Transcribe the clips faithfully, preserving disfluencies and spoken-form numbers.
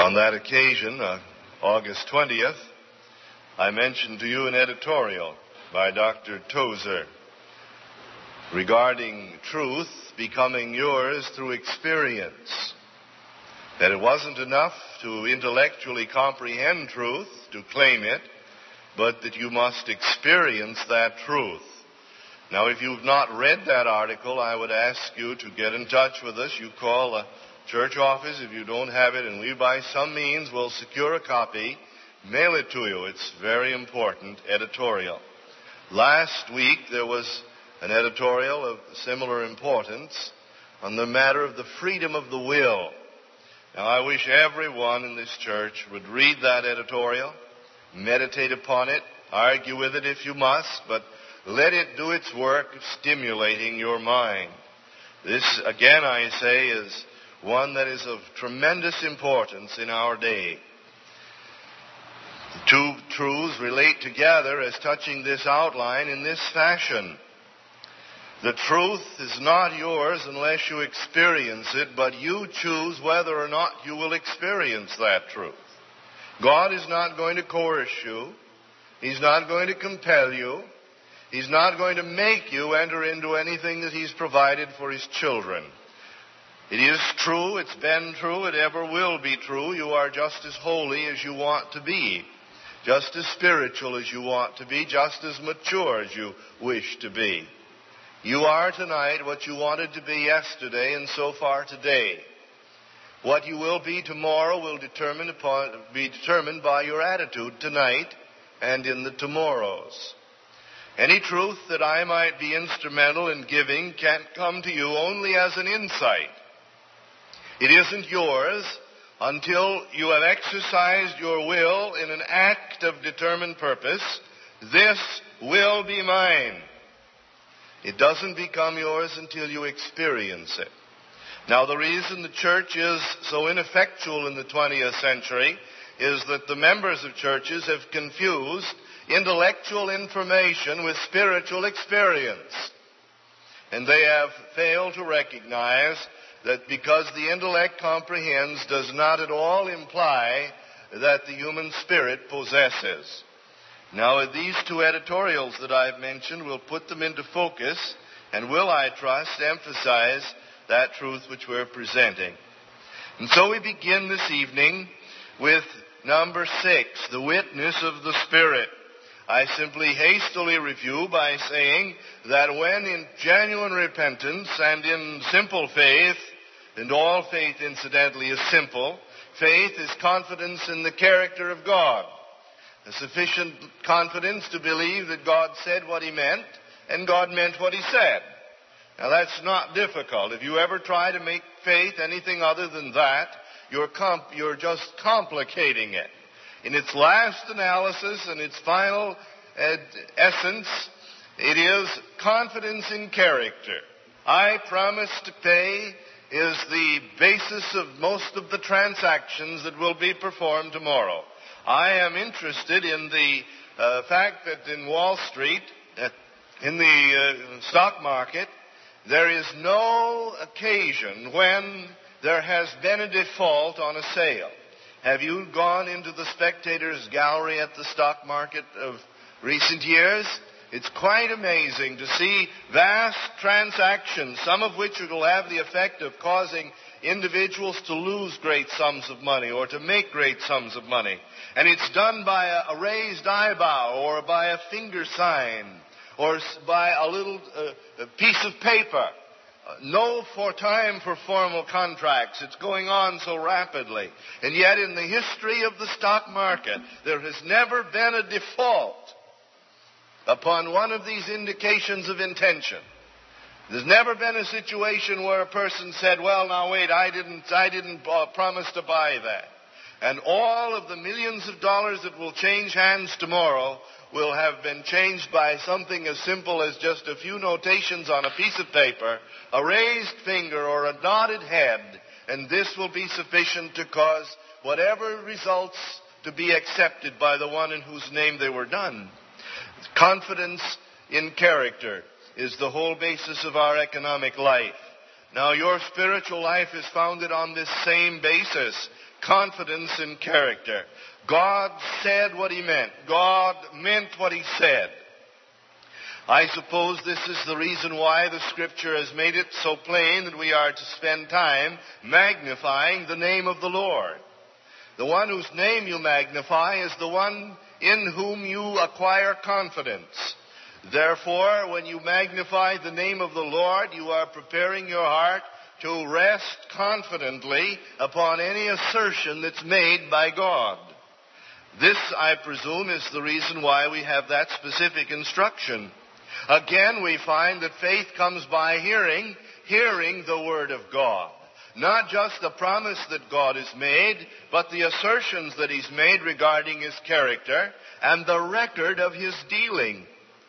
On that occasion, uh, August twentieth, I mentioned to you an editorial by Doctor Tozer regarding truth becoming yours through experience. That it wasn't enough to intellectually comprehend truth, to claim it, but that you must experience that truth. Now, if you've not read that article, I would ask you to get in touch with us. You call the church office if you don't have it, and we, by some means, will secure a copy, mail it to you. It's very important editorial. Last week, there was an editorial of similar importance on the matter of the freedom of the will. Now, I wish everyone in this church would read that editorial, meditate upon it, argue with it if you must, but let it do its work of stimulating your mind. This, again, I say, is one that is of tremendous importance in our day. The two truths relate together as touching this outline in this fashion. The truth is not yours unless you experience it, but you choose whether or not you will experience that truth. God is not going to coerce you. He's not going to compel you. He's not going to make you enter into anything that He's provided for His children. It is true, it's been true, it ever will be true. You are just as holy as you want to be, just as spiritual as you want to be, just as mature as you wish to be. You are tonight what you wanted to be yesterday and so far today. What you will be tomorrow will determine upon, be determined by your attitude tonight and in the tomorrows. Any truth that I might be instrumental in giving can't come to you only as an insight. It isn't yours until you have exercised your will in an act of determined purpose. This will be mine. It doesn't become yours until you experience it. Now, the reason the church is so ineffectual in the twentieth century is that the members of churches have confused intellectual information with spiritual experience. And they have failed to recognize that because the intellect comprehends does not at all imply that the human spirit possesses. Now, these two editorials that I've mentioned will put them into focus and will, I trust, emphasize that truth which we're presenting. And so we begin this evening with number six, the witness of the Spirit. I simply hastily review by saying that when in genuine repentance and in simple faith, and all faith incidentally is simple, faith is confidence in the character of God. A sufficient confidence to believe that God said what He meant and God meant what He said. Now that's not difficult. If you ever try to make faith anything other than that, you're, comp- you're just complicating it. In its last analysis and its final ed- essence, it is confidence in character. I promise to pay is the basis of most of the transactions that will be performed tomorrow. I am interested in the uh, fact that in Wall Street, uh, in the uh, stock market, there is no occasion when there has been a default on a sale. Have you gone into the spectators' gallery at the stock market of recent years? It's quite amazing to see vast transactions, some of which will have the effect of causing individuals to lose great sums of money or to make great sums of money. And it's done by a, a raised eyebrow or by a finger sign or by a little uh, a piece of paper. No for time for formal contracts. It's going on so rapidly. And yet in the history of the stock market, there has never been a default upon one of these indications of intention. There's never been a situation where a person said, well, now wait, I didn't, I didn't uh, promise to buy that. And all of the millions of dollars that will change hands tomorrow will have been changed by something as simple as just a few notations on a piece of paper, a raised finger or a nodded head, and this will be sufficient to cause whatever results to be accepted by the one in whose name they were done. Confidence in character is the whole basis of our economic life. Now, your spiritual life is founded on this same basis. confidence in character. God said what he meant. God meant what he said. I suppose this is the reason why the Scripture has made it so plain that we are to spend time magnifying the name of the Lord. The one whose name you magnify is the one in whom you acquire confidence. Therefore, when you magnify the name of the Lord, you are preparing your heart to rest confidently upon any assertion that's made by God. This, I presume, is the reason why we have that specific instruction. Again, we find that faith comes by hearing, hearing the Word of God. Not just the promise that God has made, but the assertions that He's made regarding His character and the record of His dealing.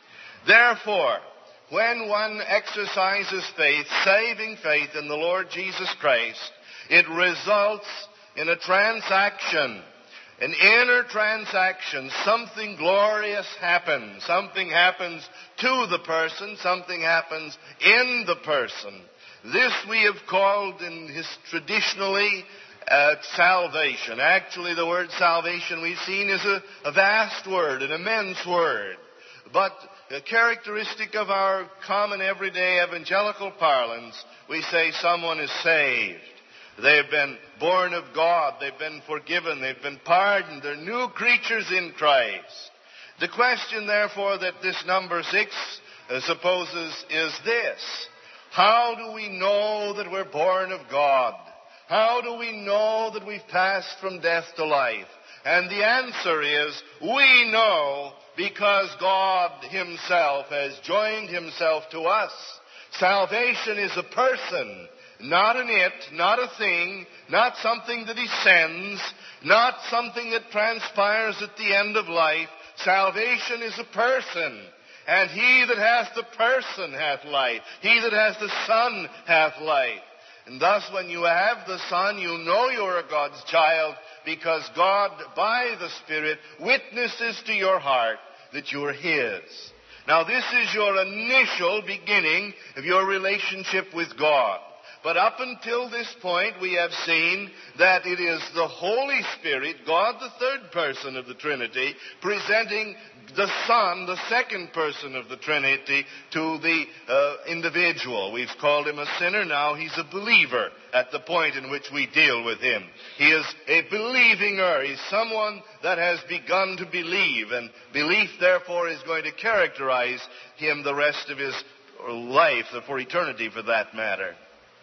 Therefore, when one exercises faith, saving faith in the Lord Jesus Christ, it results in a transaction, an inner transaction. Something glorious happens. Something happens to the person. Something happens in the person. This we have called in his traditionally uh, salvation. Actually, the word salvation we've seen is a, a vast word, an immense word. But a characteristic of our common everyday evangelical parlance, we say someone is saved. They've been born of God. They've been forgiven. They've been pardoned. They're new creatures in Christ. The question, therefore, that this number six uh, supposes is this. How do we know that we're born of God? How do we know that we've passed from death to life? And the answer is, we know because God Himself has joined Himself to us. Salvation is a person, not an it, not a thing, not something that He sends, not something that transpires at the end of life. Salvation is a person. And he that hath the person hath life. He that hath the Son hath life. And thus when you have the Son, you know you're a God's child, because God, by the Spirit, witnesses to your heart that you're His. Now, this is your initial beginning of your relationship with God. But up until this point, we have seen that it is the Holy Spirit, God the third person of the Trinity, presenting the Son, the second person of the Trinity, to the uh, individual. We've called him a sinner. Now he's a believer at the point in which we deal with him. He is a believinger. He's someone that has begun to believe, and belief, therefore, is going to characterize him the rest of his life, for eternity for that matter.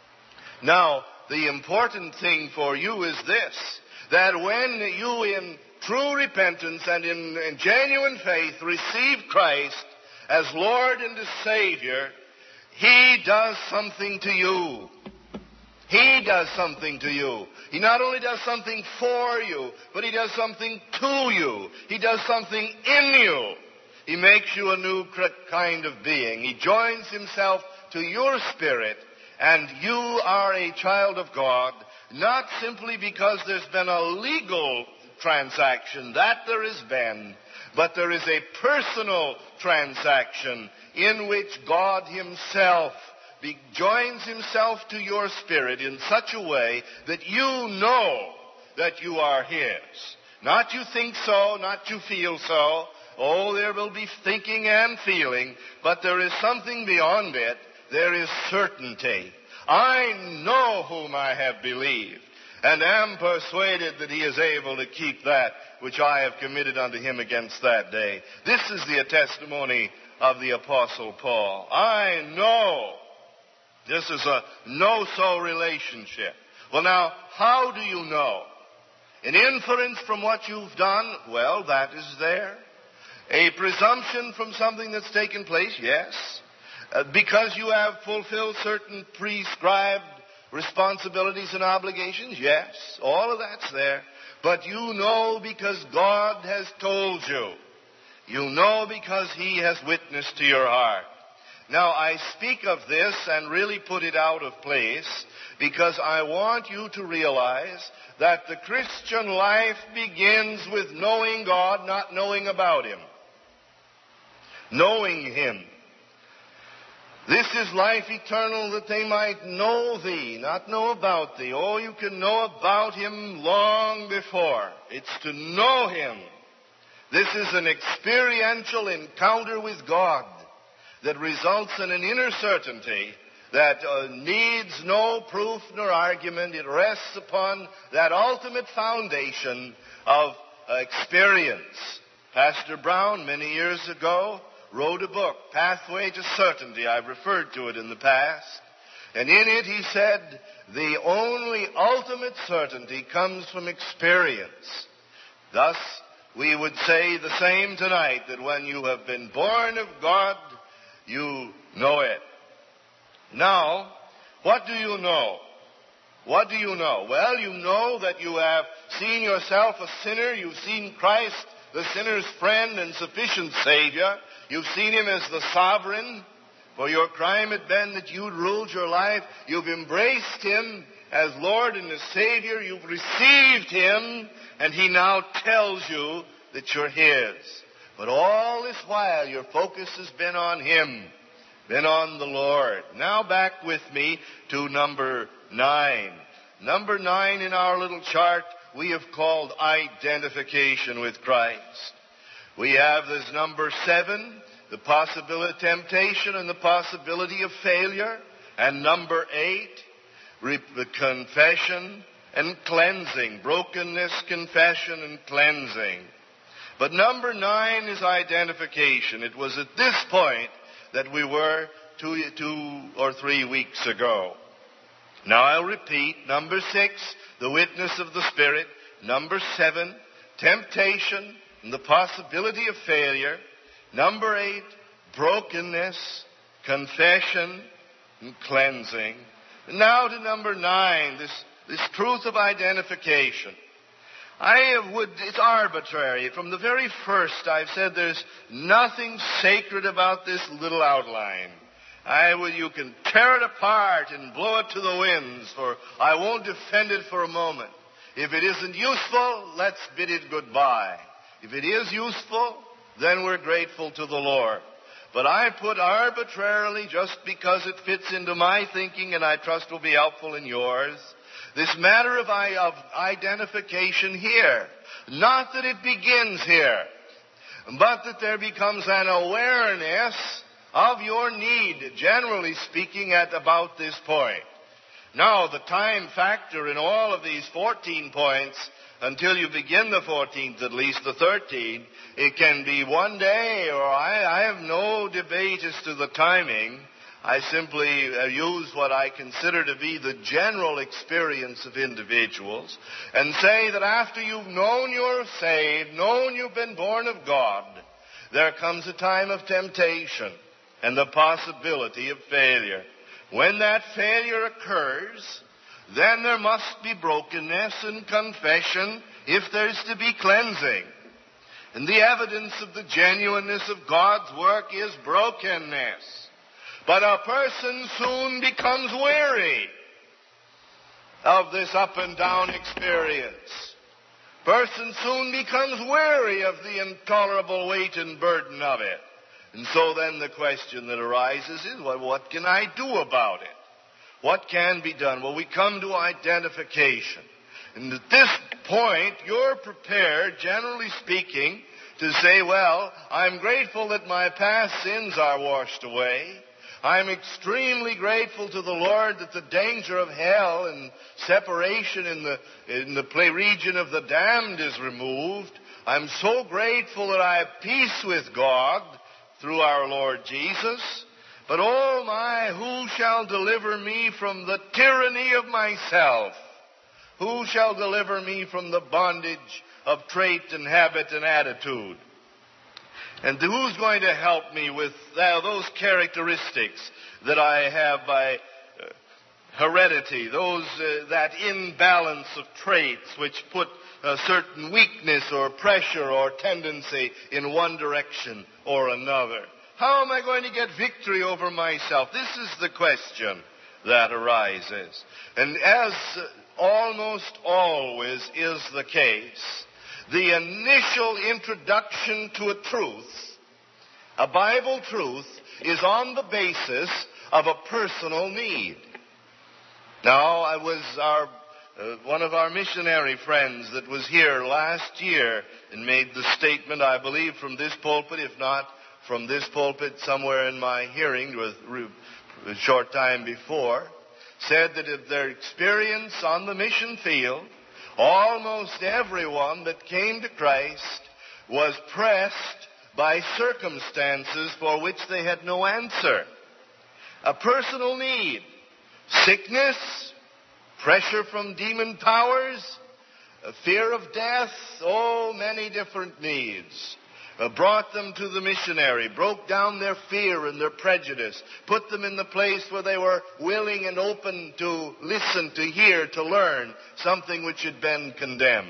Now, the important thing for you is this, that when you in true repentance and in, in genuine faith receive Christ as Lord and as Savior, He does something to you. He does something to you. He not only does something for you, but He does something to you. He does something in you. He makes you a new kind of being. He joins Himself to your spirit, and you are a child of God, not simply because there's been a legal transaction, that there has been, but there is a personal transaction in which God Himself be, joins Himself to your spirit in such a way that you know that you are His. Not you think so, not you feel so. Oh, there will be thinking and feeling, but there is something beyond it. There is certainty. I know whom I have believed, and am persuaded that He is able to keep that which I have committed unto Him against that day. This is the testimony of the Apostle Paul. I know. This is a know-so relationship. Well, now, how do you know? An inference from what you've done? Well, that is there. A presumption from something that's taken place? Yes. Uh, because you have fulfilled certain prescribed responsibilities and obligations? Yes. All of that's there. But you know because God has told you. You know because He has witnessed to your heart. Now, I speak of this and really put it out of place because I want you to realize that the Christian life begins with knowing God, not knowing about Him. Knowing Him. This is life eternal, that they might know thee, not know about thee. Oh, you can know about him long before. It's to know him. This is an experiential encounter with God that results in an inner certainty that uh, needs no proof nor argument. It rests upon that ultimate foundation of uh, experience. Pastor Brown, many years ago, wrote a book, Pathway to Certainty. I've referred to it in the past. And in it he said, the only ultimate certainty comes from experience. Thus, we would say the same tonight, that when you have been born of God, you know it. Now, what do you know? What do you know? Well, you know that you have seen yourself a sinner. You've seen Christ, the sinner's friend and sufficient Savior. You've seen him as the sovereign. For your crime had been that you'd ruled your life. You've embraced him as Lord and as Savior. You've received him, and he now tells you that you're his. But all this while, your focus has been on him, been on the Lord. Now back with me to number nine. Number nine in our little chart we have called identification with Christ. We have this number seven, the possibility of temptation and the possibility of failure. And number eight, re- the confession and cleansing. Brokenness, confession, and cleansing. But number nine is identification. It was at this point that we were two, two or three weeks ago. Now I'll repeat. Number six, the witness of the Spirit. Number seven, temptation and the possibility of failure. Number eight, brokenness, confession, and cleansing. And now to number nine, this, this truth of identification. I would, it's arbitrary. From the very first, I've said there's nothing sacred about this little outline. I would, you can tear it apart and blow it to the winds, for I won't defend it for a moment. If it isn't useful, let's bid it goodbye. If it is useful, then we're grateful to the Lord. But I put arbitrarily, just because it fits into my thinking and I trust will be helpful in yours, this matter of, I, of identification here. Not that it begins here, but that there becomes an awareness of your need, generally speaking, at about this point. Now, the time factor in all of these fourteen points, until you begin the fourteenth, at least the thirteenth, it can be one day, or I, I have no debate as to the timing. I simply uh, use what I consider to be the general experience of individuals and say that after you've known you're saved, known you've been born of God, there comes a time of temptation and the possibility of failure. When that failure occurs, then there must be brokenness and confession if there's to be cleansing. And the evidence of the genuineness of God's work is brokenness. But a person soon becomes weary of this up and down experience. Person soon becomes weary of the intolerable weight and burden of it. And so then the question that arises is, well, what can I do about it? What can be done? Well, we come to identification. And at this point, you're prepared, generally speaking, to say, well, I'm grateful that my past sins are washed away. I'm extremely grateful to the Lord that the danger of hell and separation in the, in the play region of the damned is removed. I'm so grateful that I have peace with God through our Lord Jesus. But, oh my, who shall deliver me from the tyranny of myself? Who shall deliver me from the bondage of trait and habit and attitude? And who's going to help me with uh, those characteristics that I have by uh, heredity, those uh, that imbalance of traits which put a certain weakness or pressure or tendency in one direction or another? How am I going to get victory over myself? This is the question that arises. And as almost always is the case, the initial introduction to a truth, a Bible truth, is on the basis of a personal need. Now, I was our uh, one of our missionary friends that was here last year and made the statement, I believe, from this pulpit, if not from this pulpit, somewhere in my hearing with a short time before, said that in their experience on the mission field, almost everyone that came to Christ was pressed by circumstances for which they had no answer. A personal need, sickness, pressure from demon powers, a fear of death, oh, many different needs. Uh, brought them to the missionary, broke down their fear and their prejudice, put them in the place where they were willing and open to listen, to hear, to learn something which had been condemned.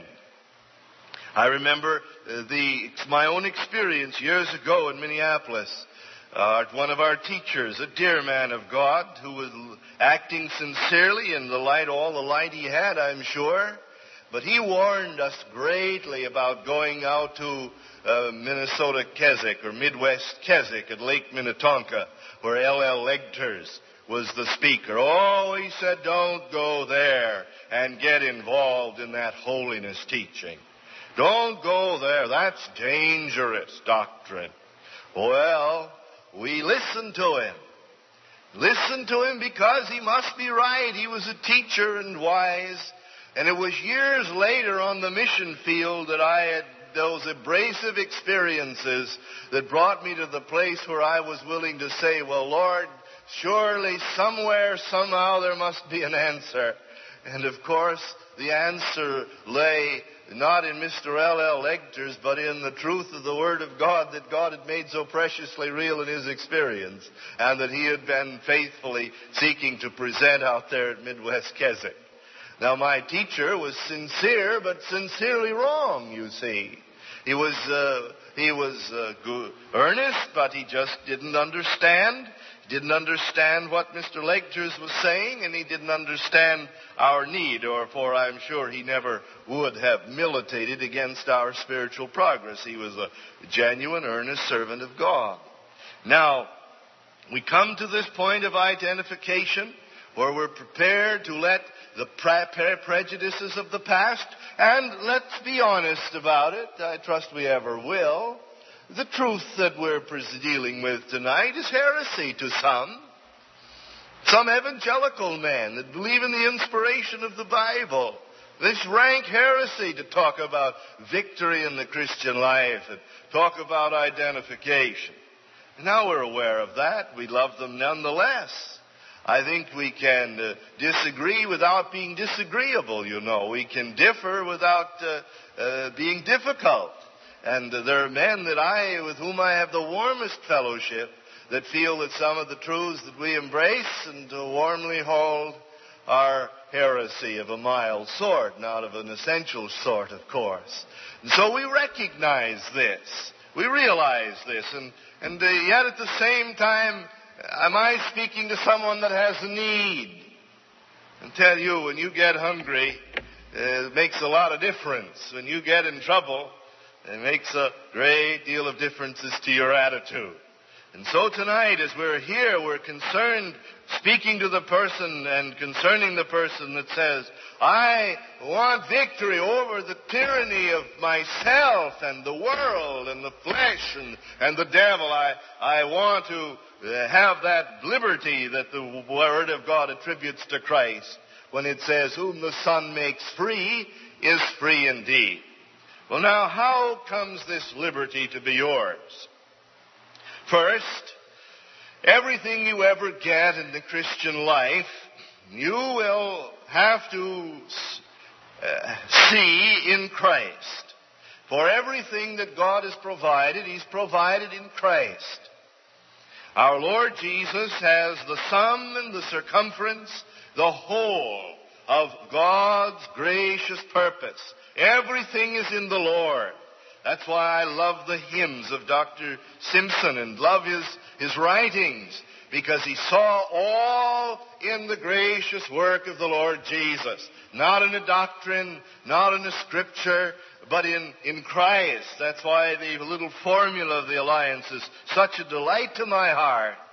I remember uh, the my own experience years ago in Minneapolis. Uh, one of our teachers, a dear man of God, who was acting sincerely in the light, all the light he had, I'm sure. But he warned us greatly about going out to uh, Minnesota Keswick or Midwest Keswick at Lake Minnetonka, where L L Legters was the speaker. Oh, he said, don't go there and get involved in that holiness teaching. Don't go there. That's dangerous doctrine. Well, we listened to him. Listened to him because he must be right. He was a teacher and wise. And it was years later on the mission field that I had those abrasive experiences that brought me to the place where I was willing to say, well, Lord, surely somewhere, somehow there must be an answer. And of course, the answer lay not in Mister L L Legters, but in the truth of the Word of God that God had made so preciously real in his experience, and that he had been faithfully seeking to present out there at Midwest Keswick. Now, my teacher was sincere, but sincerely wrong, you see. He was uh, he was uh, good, earnest, but he just didn't understand. He didn't understand what Mister Legters was saying, and he didn't understand our need, or for I'm sure he never would have militated against our spiritual progress. He was a genuine, earnest servant of God. Now, we come to this point of identification where we're prepared to let the pre- prejudices of the past, and let's be honest about it, I trust we ever will, the truth that we're dealing with tonight is heresy to some. Some evangelical men that believe in the inspiration of the Bible. This rank heresy to talk about victory in the Christian life and talk about identification. Now we're aware of that. We love them nonetheless. I think we can uh, disagree without being disagreeable, you know. We can differ without uh, uh, being difficult. And uh, there are men that I, with whom I have the warmest fellowship, that feel that some of the truths that we embrace and uh, warmly hold are heresy of a mild sort, not of an essential sort, of course. And so we recognize this. We realize this. And, and uh, yet at the same time, am I speaking to someone that has a need? And tell you, when you get hungry, uh, it makes a lot of difference. When you get in trouble, it makes a great deal of differences to your attitude. And so tonight, as we're here, we're concerned, speaking to the person and concerning the person that says, I want victory over the tyranny of myself and the world and the flesh and, and the devil. I, I want to have that liberty that the Word of God attributes to Christ when it says, whom the Son makes free is free indeed. Well, now, how comes this liberty to be yours? First, everything you ever get in the Christian life, you will have to uh, see in Christ. For everything that God has provided, He's provided in Christ. Our Lord Jesus has the sum and the circumference, the whole of God's gracious purpose. Everything is in the Lord. That's why I love the hymns of Doctor Simpson and love his, his writings, because he saw all in the gracious work of the Lord Jesus. Not in a doctrine, not in a scripture, but in, in Christ. That's why the little formula of the Alliance is such a delight to my heart.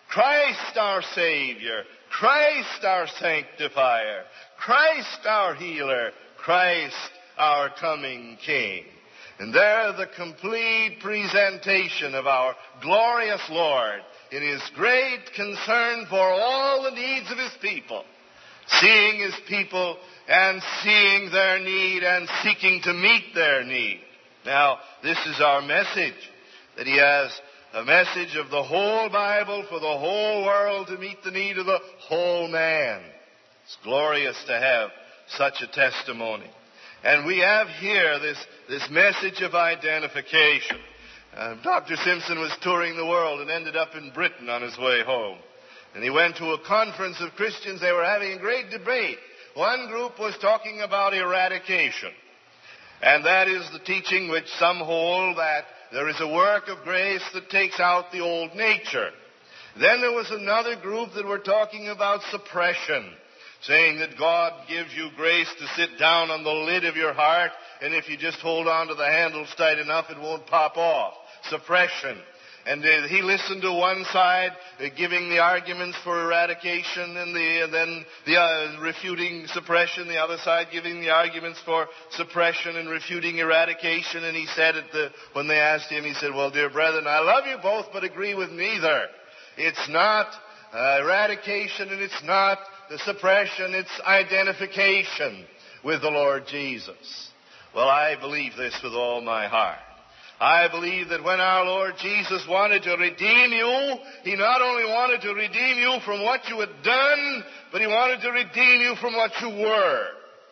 Christ our Savior, Christ our Sanctifier, Christ our Healer, Christ our coming King. And there the complete presentation of our glorious Lord in His great concern for all the needs of His people, seeing His people and seeing their need and seeking to meet their need. Now, this is our message, that He has a message of the whole Bible for the whole world to meet the need of the whole man. It's glorious to have such a testimony. And we have here this, this message of identification. Uh, Doctor Simpson was touring the world and ended up in Britain on his way home. And he went to a conference of Christians. They were having a great debate. One group was talking about eradication. And that is the teaching which some hold, that there is a work of grace that takes out the old nature. Then there was another group that were talking about suppression, saying that God gives you grace to sit down on the lid of your heart, and if you just hold on to the handles tight enough, it won't pop off. Suppression. And uh, he listened to one side uh, giving the arguments for eradication, and, the, and then the uh, refuting suppression, the other side giving the arguments for suppression and refuting eradication. And he said at the, when they asked him, he said, well, dear brethren, I love you both, but agree with neither. It's not uh, eradication and it's not the suppression, it's identification with the Lord Jesus. Well, I believe this with all my heart. I believe that when our Lord Jesus wanted to redeem you, He not only wanted to redeem you from what you had done, but He wanted to redeem you from what you were.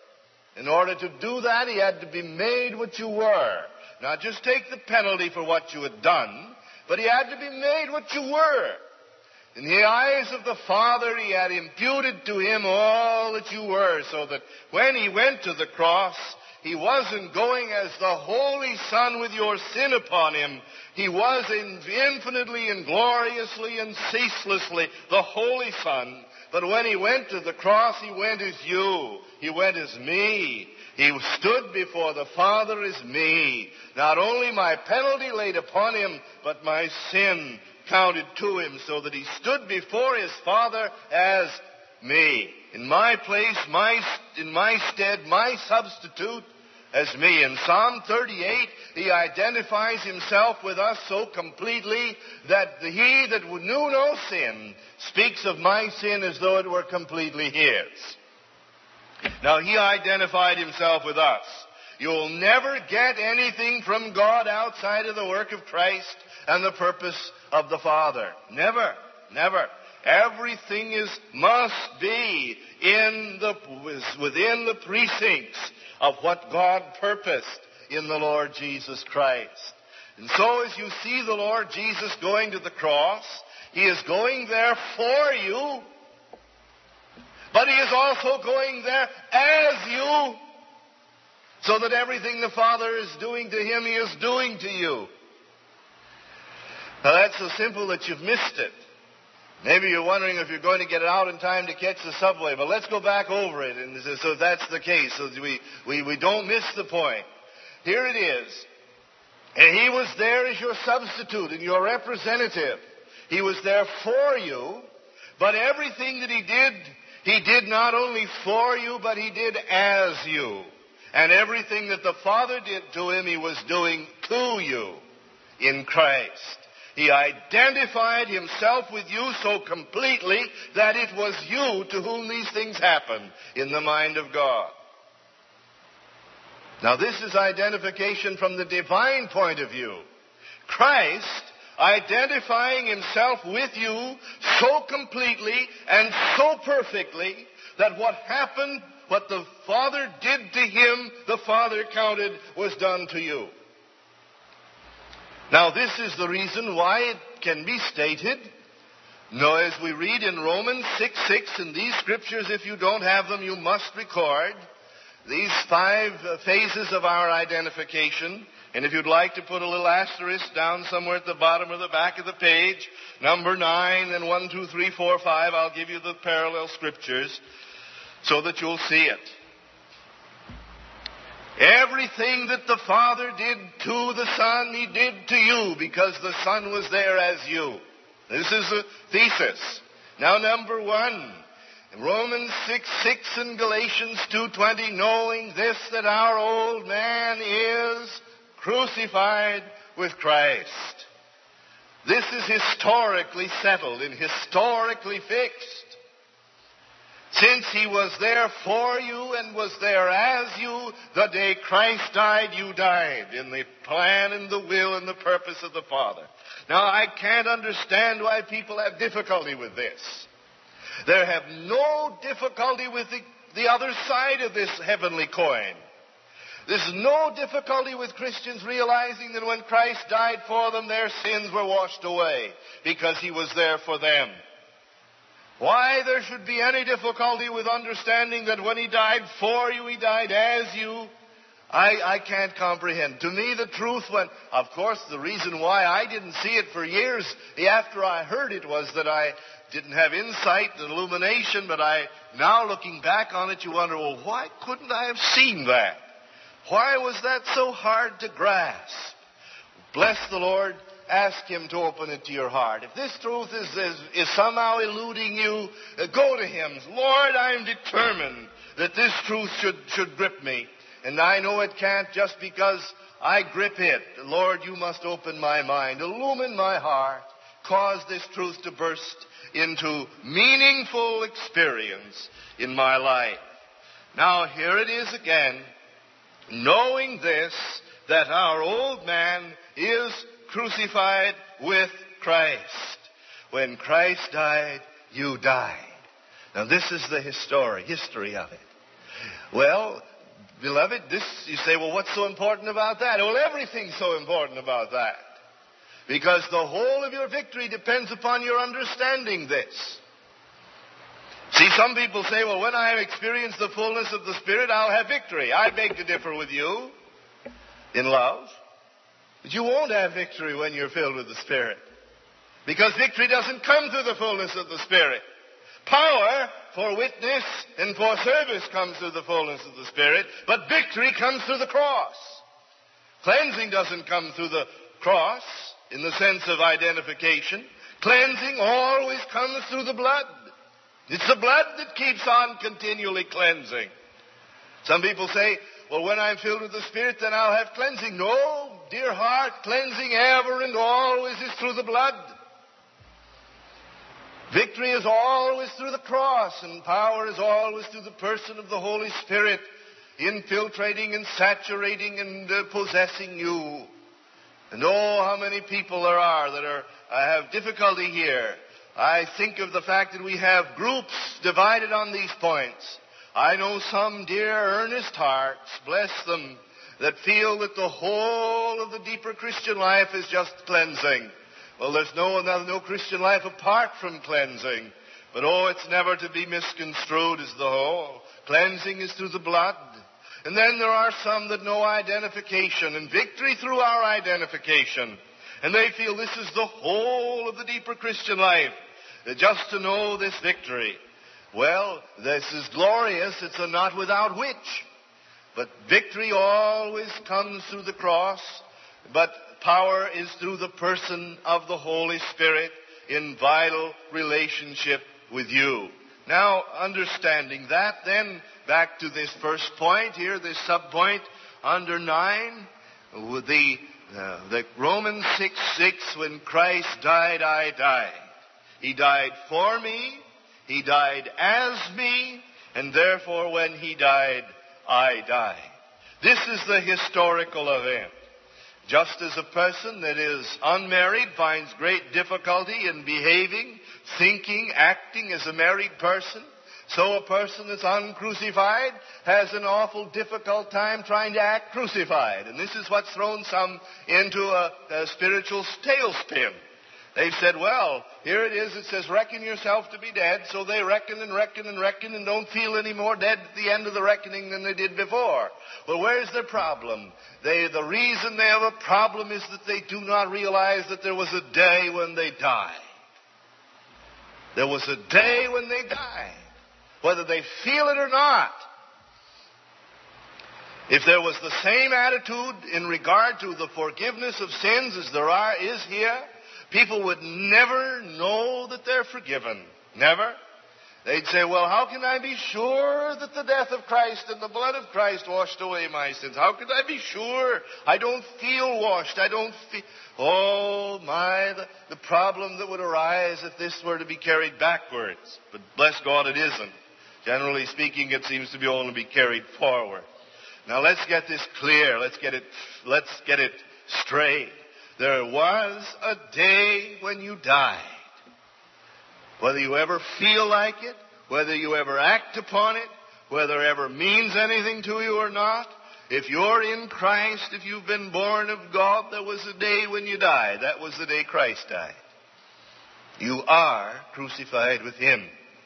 In order to do that, He had to be made what you were. Not just take the penalty for what you had done, but He had to be made what you were. In the eyes of the Father, He had imputed to Him all that you were, so that when He went to the cross, He wasn't going as the Holy Son with your sin upon Him. He was infinitely and gloriously and ceaselessly the Holy Son. But when He went to the cross, He went as you. He went as me. He stood before the Father as me. Not only my penalty laid upon Him, but my sin counted to Him, so that He stood before His Father as me. In my place, my, in my stead, my substitute as me. In Psalm thirty-eight, He identifies Himself with us so completely that He that knew no sin speaks of my sin as though it were completely His. Now, He identified Himself with us. You'll never get anything from God outside of the work of Christ and the purpose of the Father. Never, never. Everything is, must be in the, within the precincts of what God purposed in the Lord Jesus Christ. And so as you see the Lord Jesus going to the cross, He is going there for you, but He is also going there as you, so that everything the Father is doing to Him, He is doing to you. Now that's so simple that you've missed it. Maybe you're wondering if you're going to get out in time to catch the subway, but let's go back over it. And so that's the case, so we, we, we don't miss the point. Here it is. And He was there as your substitute and your representative. He was there for you, but everything that He did, He did not only for you, but He did as you. And everything that the Father did to Him, He was doing to you in Christ. He identified Himself with you so completely that it was you to whom these things happened in the mind of God. Now this is identification from the divine point of view. Christ identifying Himself with you so completely and so perfectly that what happened, what the Father did to Him, the Father counted was done to you. Now, this is the reason why it can be stated, no, as we read in Romans six six, and these scriptures, if you don't have them, you must record these five phases of our identification. And if you'd like to put a little asterisk down somewhere at the bottom or the back of the page, number nine and one, two, three, four, five, I'll give you the parallel scriptures so that you'll see it. Everything that the Father did to the Son, He did to you because the Son was there as you. This is the thesis. Now, number one, Romans six six and Galatians two twenty, knowing this, that our old man is crucified with Christ. This is historically settled and historically fixed. Since he was there for you and was there as you, the day Christ died, you died in the plan and the will and the purpose of the Father. Now, I can't understand why people have difficulty with this. They have no difficulty with the, the other side of this heavenly coin. There's no difficulty with Christians realizing that when Christ died for them, their sins were washed away because he was there for them. Why there should be any difficulty with understanding that when he died for you, he died as you, I, I can't comprehend. To me, the truth when, of course, the reason why I didn't see it for years after I heard it was that I didn't have insight and illumination, but I, now looking back on it, you wonder, well, why couldn't I have seen that? Why was that so hard to grasp? Bless the Lord. Ask him to open it to your heart. If this truth is, is, is somehow eluding you, uh, go to him. Lord, I'm determined that this truth should, should grip me. And I know it can't just because I grip it. Lord, you must open my mind, illumine my heart, cause this truth to burst into meaningful experience in my life. Now, here it is again. Knowing this, that our old man is crucified with Christ. When Christ died, you died. Now this is the history, history of it. Well, beloved, this, you say, well, what's so important about that? Well, everything's so important about that. Because the whole of your victory depends upon your understanding this. See, some people say, well, when I have experienced the fullness of the Spirit, I'll have victory. I beg to differ with you in love. But you won't have victory when you're filled with the Spirit. Because victory doesn't come through the fullness of the Spirit. Power for witness and for service comes through the fullness of the Spirit, but victory comes through the cross. Cleansing doesn't come through the cross in the sense of identification. Cleansing always comes through the blood. It's the blood that keeps on continually cleansing. Some people say, well, when I'm filled with the Spirit, then I'll have cleansing. No, dear heart, cleansing ever and always is through the blood. Victory is always through the cross, and power is always through the person of the Holy Spirit, infiltrating and saturating and uh, possessing you. And oh, how many people there are that are uh, have difficulty here. I think of the fact that we have groups divided on these points. I know some dear earnest hearts, bless them, that feel that the whole of the deeper Christian life is just cleansing. Well, there's no, no Christian life apart from cleansing. But oh, it's never to be misconstrued as the whole. Cleansing is through the blood. And then there are some that know identification and victory through our identification. And they feel this is the whole of the deeper Christian life, just to know this victory. Well, this is glorious. It's a not without which. But victory always comes through the cross. But power is through the person of the Holy Spirit in vital relationship with you. Now, understanding that, then back to this first point here, this subpoint under nine, with the, uh, the Romans six six, when Christ died, I died. He died for me, he died as me, and therefore when he died, I died. This is the historical event. Just as a person that is unmarried finds great difficulty in behaving, thinking, acting as a married person, so a person that's uncrucified has an awful difficult time trying to act crucified. And this is what's thrown some into a, a spiritual tailspin. They've said, well, here it is, it says, reckon yourself to be dead. So they reckon and reckon and reckon and don't feel any more dead at the end of the reckoning than they did before. Well, where's their problem? They, the reason they have a problem is that they do not realize that there was a day when they died. There was a day when they died, whether they feel it or not. If there was the same attitude in regard to the forgiveness of sins as there are, is here, people would never know that they're forgiven. Never. They'd say, well, how can I be sure that the death of Christ and the blood of Christ washed away my sins? How could I be sure? I don't feel washed. I don't feel... Oh, my, the, the problem that would arise if this were to be carried backwards. But bless God, it isn't. Generally speaking, it seems to be only be carried forward. Now, let's get this clear. Let's get it, let's get it straight. There was a day when you died. Whether you ever feel like it, whether you ever act upon it, whether it ever means anything to you or not, if you're in Christ, if you've been born of God, there was a day when you died. That was the day Christ died. You are crucified with Him.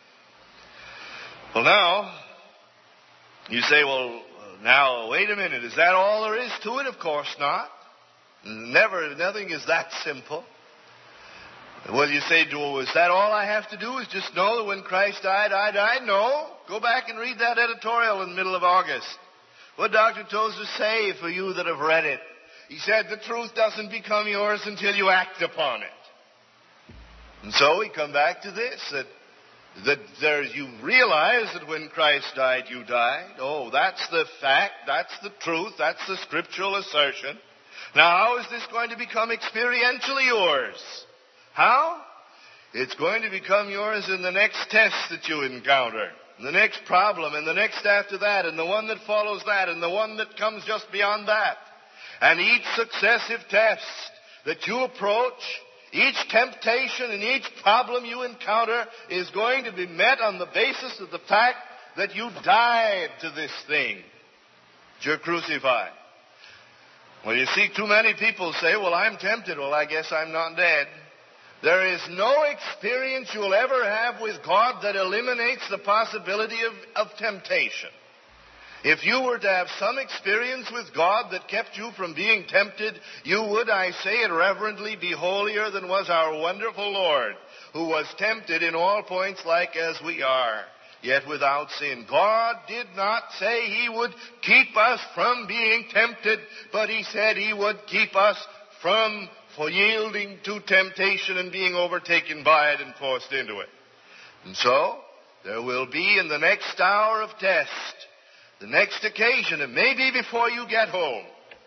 Well, now, you say, well, now, wait a minute. Is that all there is to it? Of course not. Never, nothing is that simple. Well, you say, well, is that all I have to do is just know that when Christ died, I died? No. Go back and read that editorial in the middle of August. What did Doctor Tozer say for you that have read it? He said the truth doesn't become yours until you act upon it. And so we come back to this, that, that there, you realize that when Christ died, you died. Oh, that's the fact, that's the truth, that's the scriptural assertion. Now, how is this going to become experientially yours? How? It's going to become yours in the next test that you encounter, the next problem, and the next after that, and the one that follows that, and the one that comes just beyond that. And each successive test that you approach, each temptation and each problem you encounter is going to be met on the basis of the fact that you died to this thing. That you're crucified. Well, you see, too many people say, well, I'm tempted. Well, I guess I'm not dead. There is no experience you'll ever have with God that eliminates the possibility of, of temptation. If you were to have some experience with God that kept you from being tempted, you would, I say it reverently, be holier than was our wonderful Lord, who was tempted in all points like as we are, yet without sin. God did not say He would keep us from being tempted, but He said He would keep us from for yielding to temptation and being overtaken by it and forced into it. And so, there will be in the next hour of test, the next occasion, it may be before you get home.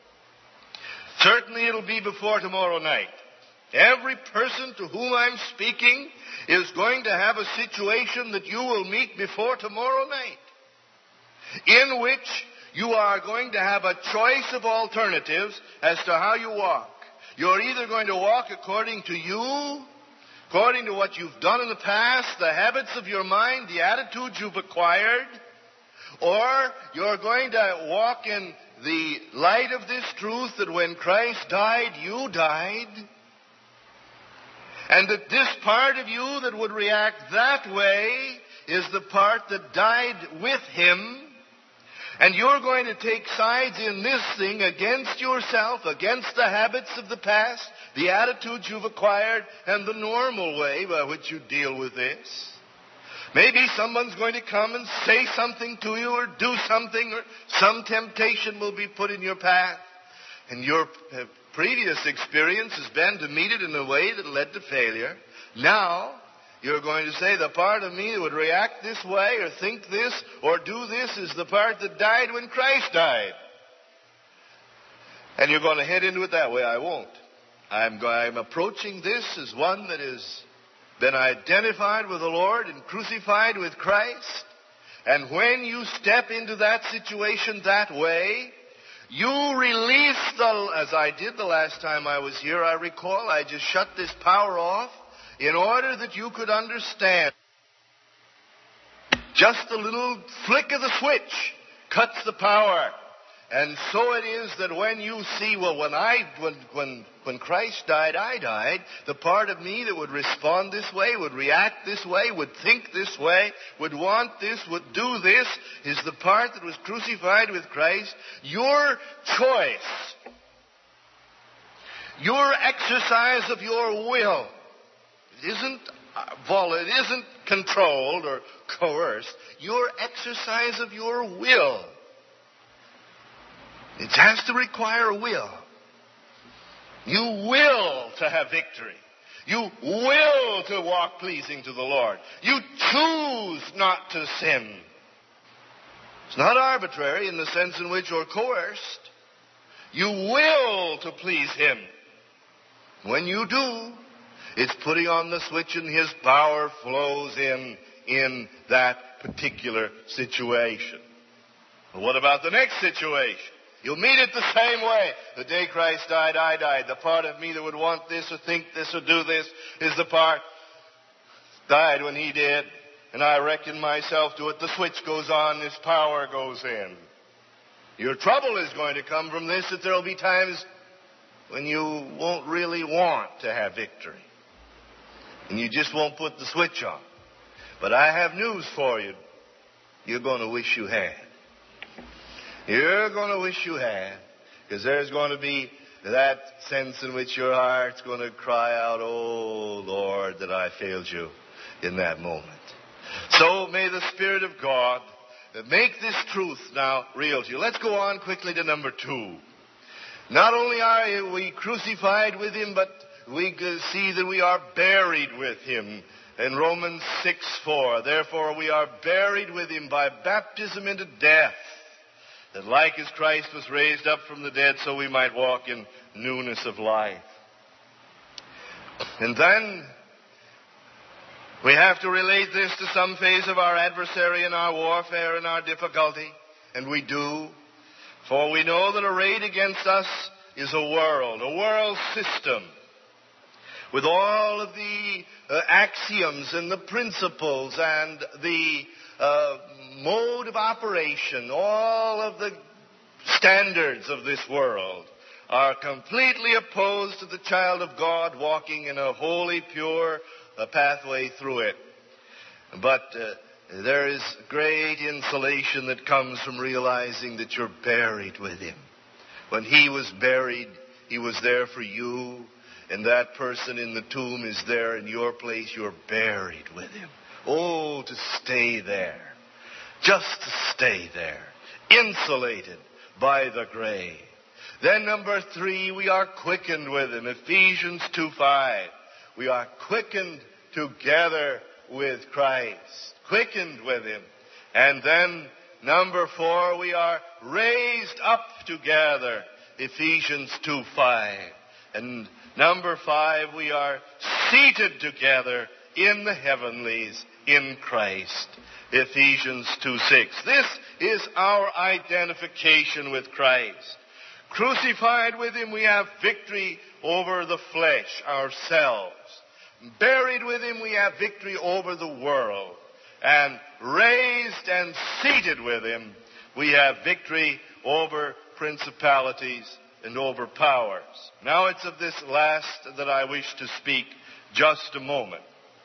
Certainly it'll be before tomorrow night. Every person to whom I'm speaking is going to have a situation that you will meet before tomorrow night, in which you are going to have a choice of alternatives as to how you walk. You're either going to walk according to you, according to what you've done in the past, the habits of your mind, the attitudes you've acquired, or you're going to walk in the light of this truth that when Christ died, you died, and that this part of you that would react that way is the part that died with Him. And you're going to take sides in this thing against yourself, against the habits of the past, the attitudes you've acquired, and the normal way by which you deal with this. Maybe someone's going to come and say something to you or do something, or some temptation will be put in your path. And your previous experience has been to meet it in a way that led to failure. Now, you're going to say the part of me that would react this way or think this or do this is the part that died when Christ died. And you're going to head into it that way. I won't. I'm, I'm approaching this as one that has been identified with the Lord and crucified with Christ. And when you step into that situation that way, you release the, as I did the last time I was here, I recall, I just shut this power off in order that you could understand. Just a little flick of the switch cuts the power. And so it is that when you see, well, when I, when, when, when Christ died, I died, the part of me that would respond this way, would react this way, would think this way, would want this, would do this, is the part that was crucified with Christ. Your choice, your exercise of your will, it isn't vol- it isn't controlled or coerced. Your exercise of your will. It has to require will. You will to have victory. You will to walk pleasing to the Lord. You choose not to sin. It's not arbitrary in the sense in which you're coerced. You will to please Him. When you do, it's putting on the switch and His power flows in in that particular situation. But what about the next situation? You'll meet it the same way. The day Christ died, I died. The part of me that would want this or think this or do this is the part died when He did. And I reckon myself to it. The switch goes on. His power goes in. Your trouble is going to come from this, that there will be times when you won't really want to have victory. And you just won't put the switch on. But I have news for you. You're going to wish you had. You're going to wish you had. Because there's going to be that sense in which your heart's going to cry out, "Oh, Lord, that I failed you," in that moment. So may the Spirit of God make this truth now real to you. Let's go on quickly to number two. Not only are we crucified with Him, but we see that we are buried with Him. In Romans six four, therefore we are buried with Him by baptism into death, that like as Christ was raised up from the dead, so we might walk in newness of life. And then we have to relate this to some phase of our adversary in our warfare and our difficulty. And we do. For we know that arrayed against us is a world, a world system, with all of the uh, axioms and the principles and the uh, mode of operation, all of the standards of this world are completely opposed to the child of God walking in a holy, pure uh, pathway through it. But uh, there is great insulation that comes from realizing that you're buried with Him. When He was buried, He was there for you. And that person in the tomb is there in your place. You're buried with Him. Oh, to stay there. Just to stay there. Insulated by the grave. Then number three, we are quickened with Him. Ephesians two five. We are quickened together with Christ. Quickened with Him. And then number four, we are raised up together. Ephesians two five. And number five, we are seated together in the heavenlies in Christ. Ephesians two six. This is our identification with Christ. Crucified with Him, we have victory over the flesh, ourselves. Buried with Him, we have victory over the world. And raised and seated with Him, we have victory over principalities and over powers. Now it's of this last that I wish to speak just a moment.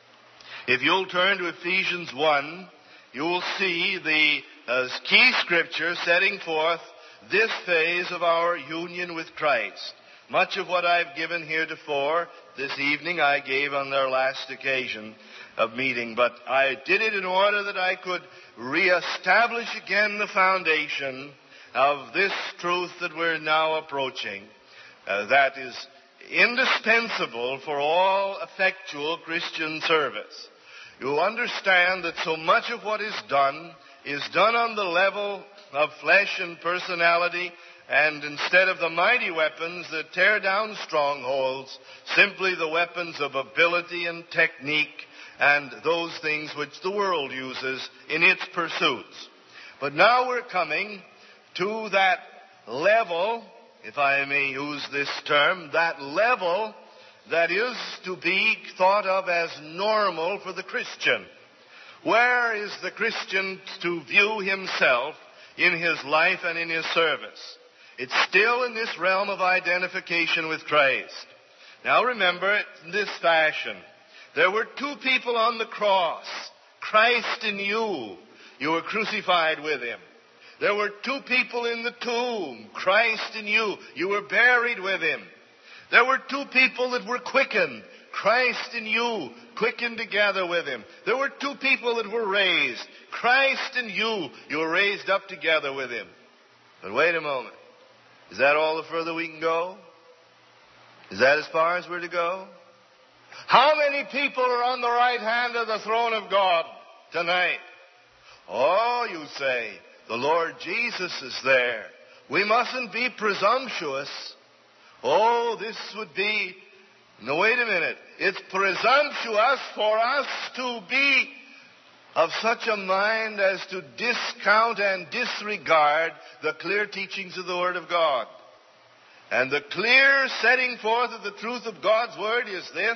If you'll turn to Ephesians one, you'll see the uh, key scripture setting forth this phase of our union with Christ. Much of what I've given heretofore this evening I gave on their last occasion of meeting, but I did it in order that I could reestablish again the foundation of this truth that we're now approaching, uh, that is indispensable for all effectual Christian service. You'll understand that so much of what is done is done on the level of flesh and personality, and instead of the mighty weapons that tear down strongholds, simply the weapons of ability and technique and those things which the world uses in its pursuits. But now we're coming to that level, if I may use this term, that level that is to be thought of as normal for the Christian. Where is the Christian to view himself in his life and in his service? It's still in this realm of identification with Christ. Now remember it in this fashion. There were two people on the cross. Christ and you. You were crucified with Him. There were two people in the tomb. Christ and you. You were buried with Him. There were two people that were quickened. Christ and you, quickened together with Him. There were two people that were raised. Christ and you, you were raised up together with Him. But wait a moment. Is that all the further we can go? Is that as far as we're to go? How many people are on the right hand of the throne of God tonight? Oh, you say, the Lord Jesus is there. We mustn't be presumptuous. Oh, this would be... No, wait a minute. It's presumptuous for us to be of such a mind as to discount and disregard the clear teachings of the Word of God. And the clear setting forth of the truth of God's Word is this,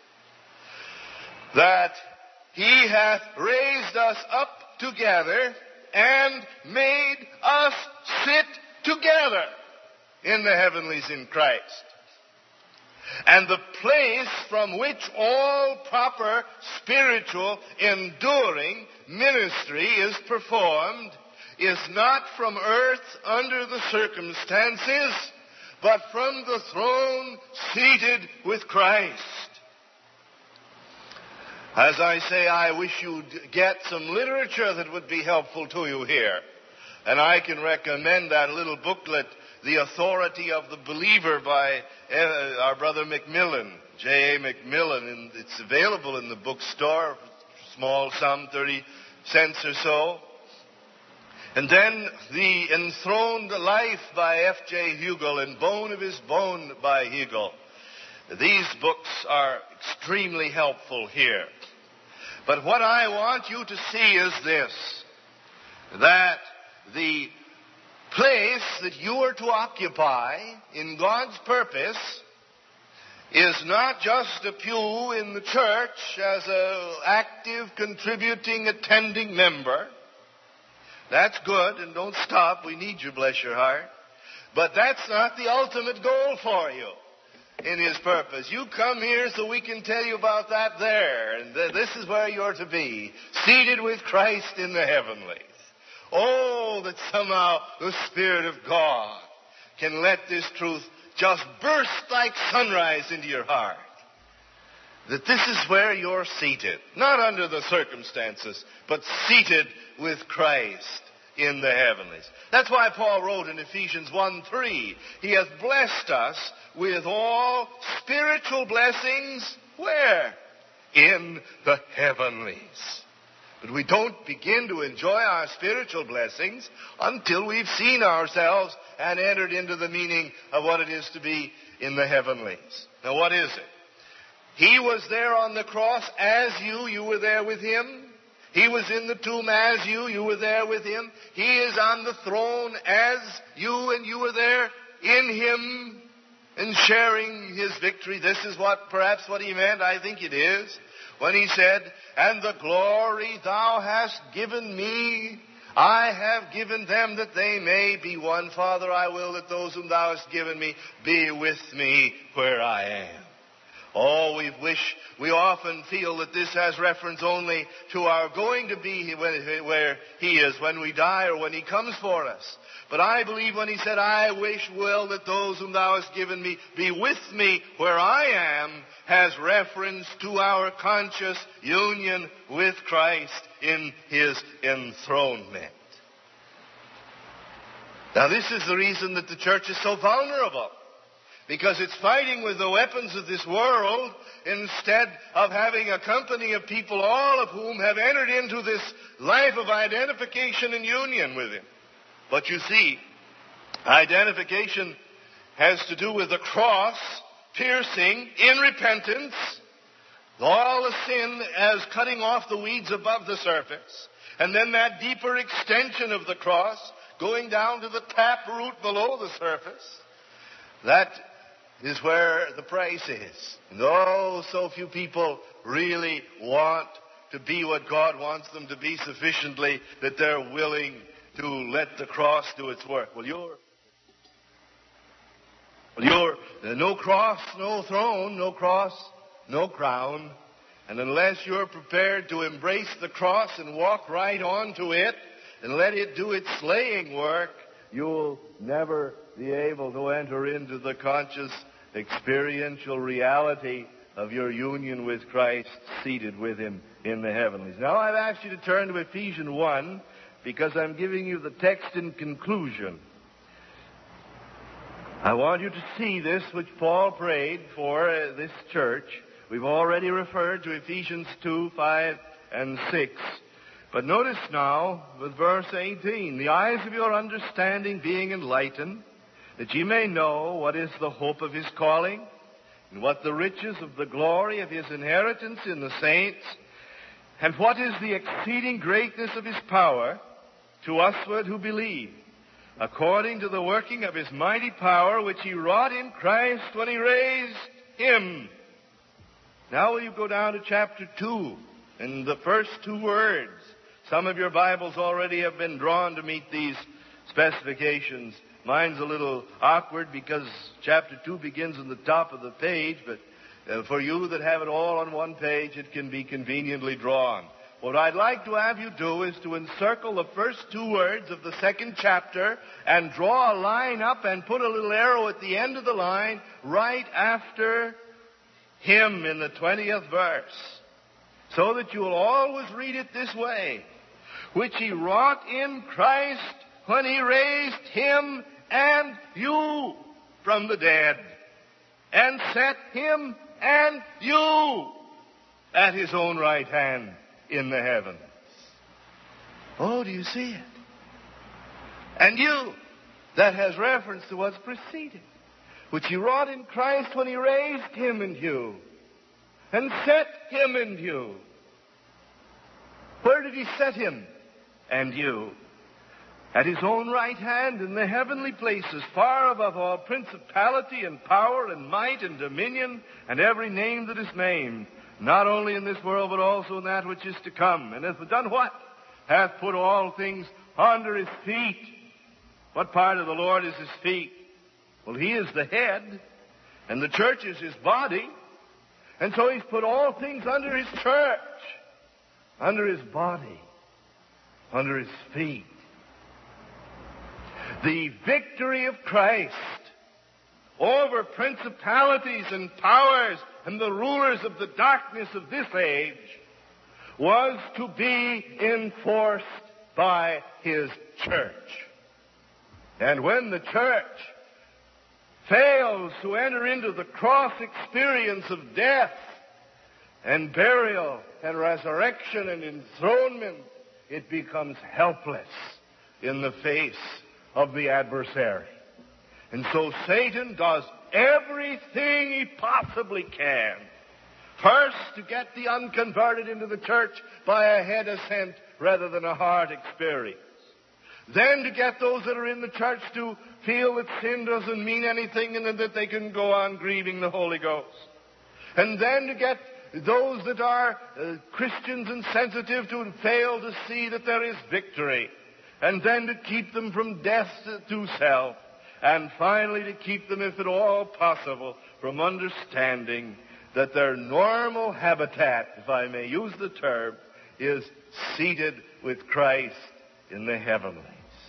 that He hath raised us up together and made us sit together in the heavenlies in Christ. And the place from which all proper spiritual enduring ministry is performed is not from earth under the circumstances, but from the throne seated with Christ. As I say, I wish you'd get some literature that would be helpful to you here. And I can recommend that little booklet, The Authority of the Believer, by uh, our brother Macmillan, J A Macmillan. And it's available in the bookstore, small sum, thirty cents or so. And then The Enthroned Life by F J Hugel and Bone of His Bone by Hegel. These books are extremely helpful here. But what I want you to see is this, that the place that you are to occupy in God's purpose is not just a pew in the church as an active, contributing, attending member. That's good, and don't stop. We need you, bless your heart. But that's not the ultimate goal for you in His purpose. You come here so we can tell you about that there. And th- this is where you're to be, seated with Christ in the heavenlies. Oh, that somehow the Spirit of God can let this truth just burst like sunrise into your heart. That this is where you're seated. Not under the circumstances, but seated with Christ in the heavenlies. That's why Paul wrote in Ephesians one three, He hath blessed us with all spiritual blessings. Where? In the heavenlies. But we don't begin to enjoy our spiritual blessings until we've seen ourselves and entered into the meaning of what it is to be in the heavenlies. Now, what is it? He was there on the cross as you. You were there with Him. He was in the tomb as you. You were there with Him. He is on the throne as you, and you were there in Him and sharing His victory. This is what, perhaps what He meant. I think it is. When He said, and the glory Thou hast given me, I have given them that they may be one. Father, I will that those whom Thou hast given me be with me where I am. Oh, we wish, we often feel that this has reference only to our going to be where He is when we die or when He comes for us. But I believe when He said, I wish will that those whom Thou hast given me be with me where I am, has reference to our conscious union with Christ in His enthronement. Now, this is the reason that the church is so vulnerable. Because it's fighting with the weapons of this world instead of having a company of people, all of whom have entered into this life of identification and union with Him. But you see, identification has to do with the cross piercing in repentance all the sin as cutting off the weeds above the surface. And then that deeper extension of the cross going down to the tap root below the surface. That is where the price is. And oh, so few people really want to be what God wants them to be sufficiently that they're willing to let the cross do its work. Well, you're, well, you're, no cross, no throne, no cross, no crown. And unless you're prepared to embrace the cross and walk right onto it and let it do its slaying work, you'll never be able to enter into the conscious, experiential reality of your union with Christ, seated with Him in the heavenlies. Now, I've asked you to turn to Ephesians one because I'm giving you the text in conclusion. I want you to see this which Paul prayed for uh, this church We've already referred to Ephesians two, five, and six. But notice now with verse eighteen, the eyes of your understanding being enlightened, that ye may know what is the hope of his calling, and what the riches of the glory of his inheritance in the saints, and what is the exceeding greatness of his power to usward who believe, according to the working of his mighty power, which he wrought in Christ when he raised him. Now will you go down to chapter two, and the first two words. Some of your Bibles already have been drawn to meet these specifications. Mine's a little awkward because chapter two begins on the top of the page, but uh, for you that have it all on one page, it can be conveniently drawn. What I'd like to have you do is to encircle the first two words of the second chapter and draw a line up and put a little arrow at the end of the line right after him in the twentieth verse, so that you will always read it this way: which he wrought in Christ when he raised him and you from the dead, and set him and you at his own right hand in the heavens. Oh, do you see it? And you, that has reference to what's preceding. Which he wrought in Christ when he raised him and you, and set him and you. Where did he set him and you? At his own right hand in the heavenly places, far above all principality and power and might and dominion and every name that is named, not only in this world but also in that which is to come. And hath done what? Hath put all things under his feet. What part of the Lord is his feet? Well, he is the head, and the church is his body. And so he's put all things under his church, under his body, under his feet. The victory of Christ over principalities and powers and the rulers of the darkness of this age was to be enforced by his church. And when the church fails to enter into the cross experience of death and burial and resurrection and enthronement, it becomes helpless in the face of the adversary. And so Satan does everything he possibly can. First, to get the unconverted into the church by a head assent rather than a heart experience. Then to get those that are in the church to feel that sin doesn't mean anything and that they can go on grieving the Holy Ghost. And then to get those that are uh, Christians and sensitive to fail to see that there is victory. And then to keep them from death to self. And finally to keep them, if at all possible, from understanding that their normal habitat, if I may use the term, is seated with Christ in the heavenlies.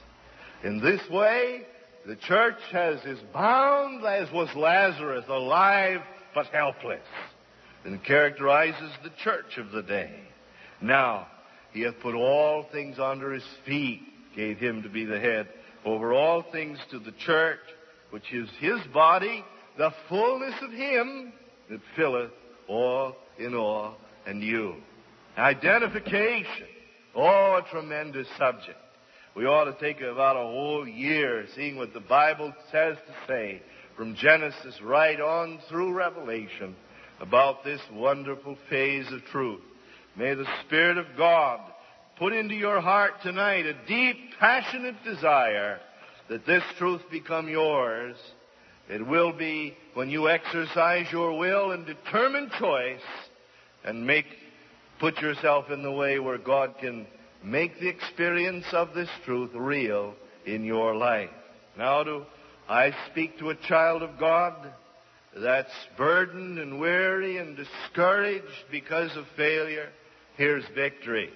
In this way, the church has is bound, as was Lazarus, alive but helpless, and characterizes the church of the day. Now, he hath put all things under his feet, gave him to be the head over all things to the church, which is his body, the fullness of him that filleth all in all, and you. Identification. Oh, a tremendous subject. We ought to take about a whole year seeing what the Bible has to say from Genesis right on through Revelation about this wonderful phase of truth. May the Spirit of God put into your heart tonight a deep, passionate desire that this truth become yours. It will be when you exercise your will and determined choice and make, put yourself in the way where God can make the experience of this truth real in your life. Now do I speak to a child of God that's burdened and weary and discouraged because of failure? Here's victory.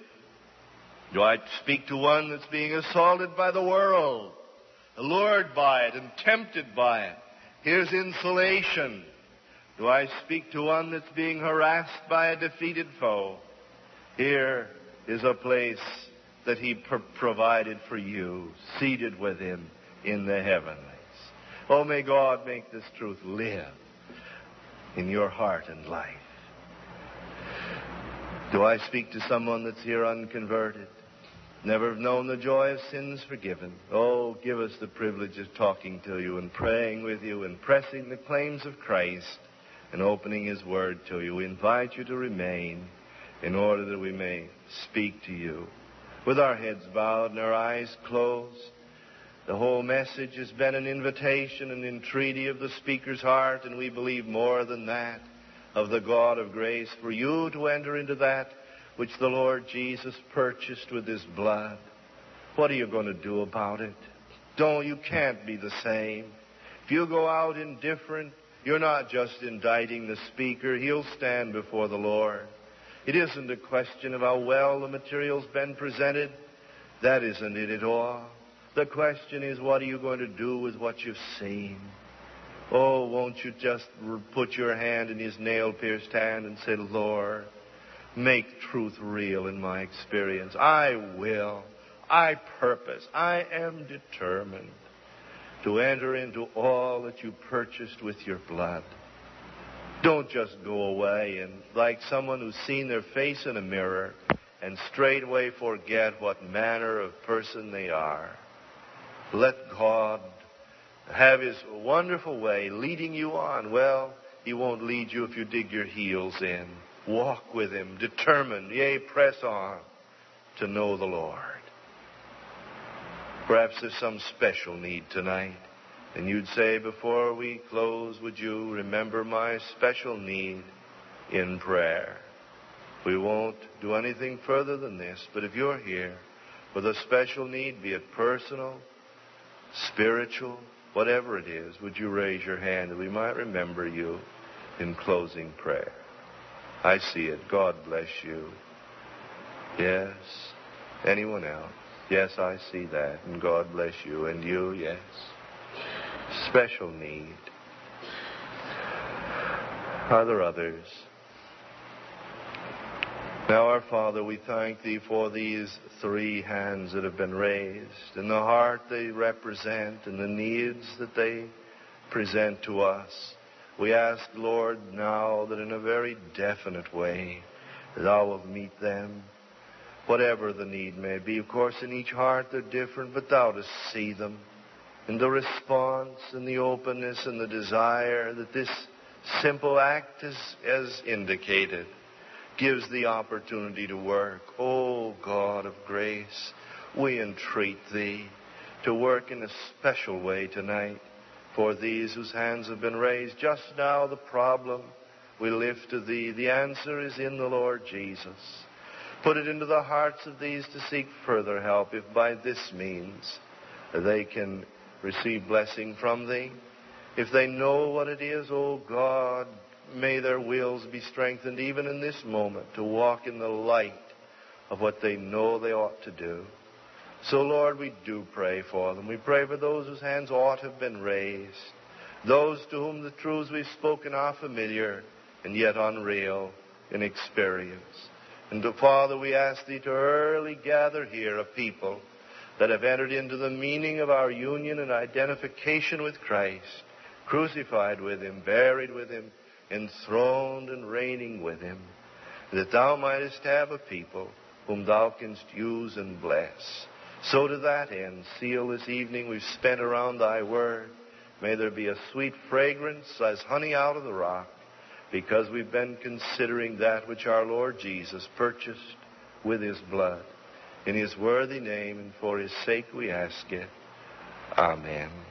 Do I speak to one that's being assaulted by the world, allured by it and tempted by it? Here's insulation. Do I speak to one that's being harassed by a defeated foe? Here is a place that he pr- provided for you, seated with him in the heavenlies. Oh, may God make this truth live in your heart and life. Do I speak to someone that's here unconverted? Never have known the joy of sins forgiven. Oh, give us the privilege of talking to you and praying with you and pressing the claims of Christ and opening His Word to you. We invite you to remain in order that we may speak to you. With our heads bowed and our eyes closed, the whole message has been an invitation and entreaty of the speaker's heart, and we believe more than that, of the God of grace, for you to enter into that which the Lord Jesus purchased with His blood. What are you going to do about it? Don't, you can't be the same. If you go out indifferent, you're not just indicting the speaker. He'll stand before the Lord. It isn't a question of how well the material's been presented. That isn't it at all. The question is, what are you going to do with what you've seen? Oh, won't you just put your hand in His nail-pierced hand and say, Lord, make truth real in my experience. I will. I purpose. I am determined to enter into all that you purchased with your blood. Don't just go away and, like someone who's seen their face in a mirror, and straightway forget what manner of person they are. Let God have His wonderful way leading you on. Well, He won't lead you if you dig your heels in. Walk with Him, determined, yea, press on to know the Lord. Perhaps there's some special need tonight. And you'd say, before we close, would you remember my special need in prayer? We won't do anything further than this, but if you're here with a special need, be it personal, spiritual, whatever it is, would you raise your hand that we might remember you in closing prayer? I see it. God bless you. Yes. Anyone else? Yes, I see that. And God bless you. And you, yes. Special need. Are there others? Now, our Father, we thank Thee for these three hands that have been raised, and the heart they represent, and the needs that they present to us. We ask, Lord, now that in a very definite way Thou wilt meet them, whatever the need may be. Of course, in each heart they're different, but Thou dost see them. And the response and the openness and the desire that this simple act is, as indicated, gives the opportunity to work. Oh, God of grace, we entreat Thee to work in a special way tonight for these whose hands have been raised. Just now the problem we lift to Thee, the answer is in the Lord Jesus. Put it into the hearts of these to seek further help, if by this means they can receive blessing from Thee. If they know what it is, oh God, may their wills be strengthened even in this moment to walk in the light of what they know they ought to do. So, Lord, we do pray for them. We pray for those whose hands ought to have been raised, those to whom the truths we've spoken are familiar and yet unreal in experience. And, to, Father, we ask Thee to early gather here a people that have entered into the meaning of our union and identification with Christ, crucified with Him, buried with Him, enthroned and reigning with Him, that Thou mightest have a people whom Thou canst use and bless. So to that end, seal this evening we've spent around Thy Word. May there be a sweet fragrance as honey out of the rock, because we've been considering that which our Lord Jesus purchased with His blood. In His worthy name and for His sake we ask it. Amen.